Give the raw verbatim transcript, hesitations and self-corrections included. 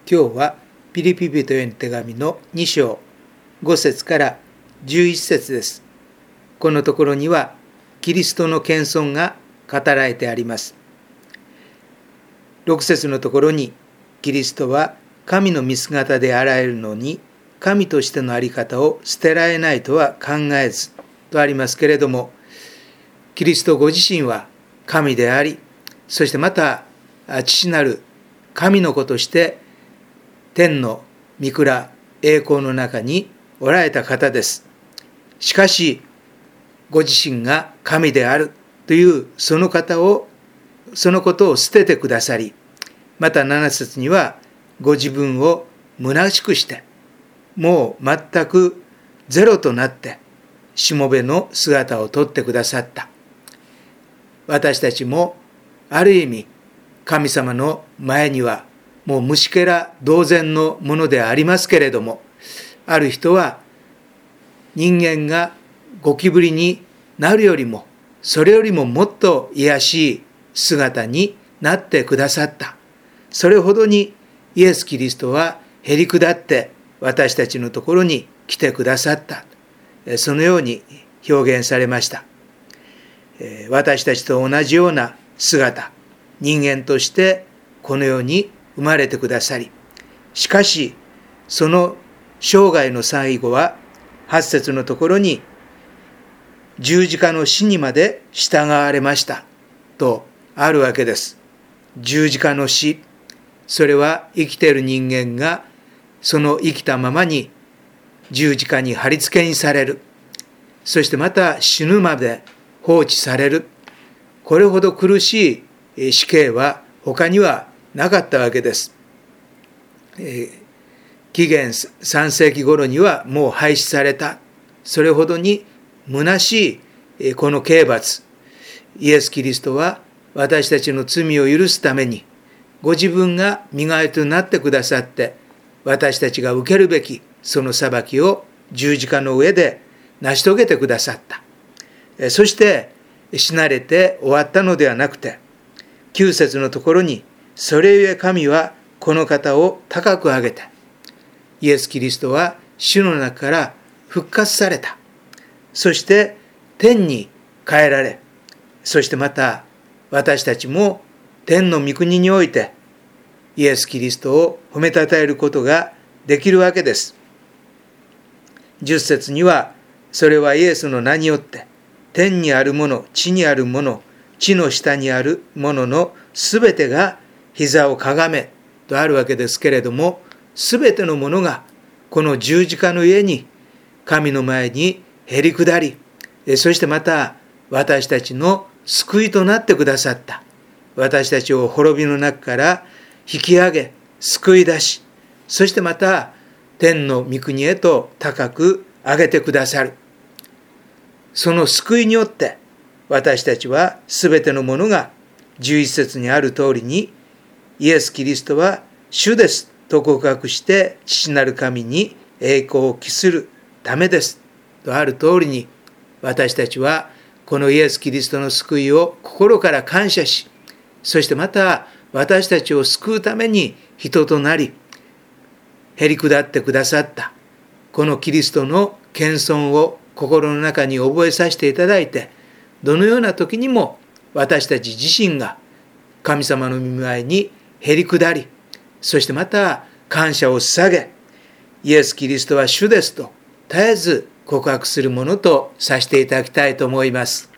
今日はピリピ人への手紙のに章ご節からじゅういち節です。このところにはキリストの謙遜が語られてあります。ろく節のところにキリストは神の見姿であられるのに神としての在り方を捨てられないとは考えずとありますけれども、キリストご自身は神であり、そしてまた父なる神の子として天の御蔵栄光の中におられた方です。しかしご自身が神であるというその方をそのことを捨ててくださり、またなな節にはご自分を虚しくしてもう全くゼロとなってしもべの姿をとってくださった。私たちもある意味神様の前にはもう虫けら同然のものでありますけれども、ある人は人間がゴキブリになるよりもそれよりももっと卑しい姿になってくださった。それほどにイエス・キリストはへりくだって私たちのところに来てくださった。そのように表現されました。私たちと同じような姿、人間としてこの世に生まれてくださり、しかしその生涯の最後ははち節のところに十字架の死にまで従われましたとあるわけです。十字架の死、それは生きている人間がその生きたままに十字架に貼り付けにされる、そしてまた死ぬまで放置される、これほど苦しい死刑は他にはなかったわけです。えー、紀元さん世紀頃にはもう廃止された。それほどに虚しいこの刑罰、イエス・キリストは私たちの罪を許すためにご自分が身代わりとなってくださって、私たちが受けるべきその裁きを十字架の上で成し遂げてくださった。そして死なれて終わったのではなくて、きゅう節のところにそれゆえ神はこの方を高く上げて、イエス・キリストは死の中から復活された。そして天に帰られ、そしてまた私たちも天の御国においてイエス・キリストを褒めたたえることができるわけです。じゅっ節には、それはイエスの名によって天にあるもの、地にあるもの、地の下にあるもののすべてが膝をかがめとあるわけですけれども、すべてのものがこの十字架の上に神の前にへり下り、そしてまた私たちの救いとなってくださった。私たちを滅びの中から引き上げ救い出し、そしてまた天の御国へと高く上げてくださる。その救いによって私たちはすべてのものがじゅういち節にある通りにイエス・キリストは主ですと告白して父なる神に栄光を期するためですとある通りに、私たちはこのイエス・キリストの救いを心から感謝し、そしてまた私たちを救うために人となりへり下ってくださったこのキリストの謙遜を心の中に覚えさせていただいて、どのような時にも私たち自身が神様の御前にへり下り、そしてまた感謝を捧げ、イエス・キリストは主ですと絶えず告白するものとさせていただきたいと思います。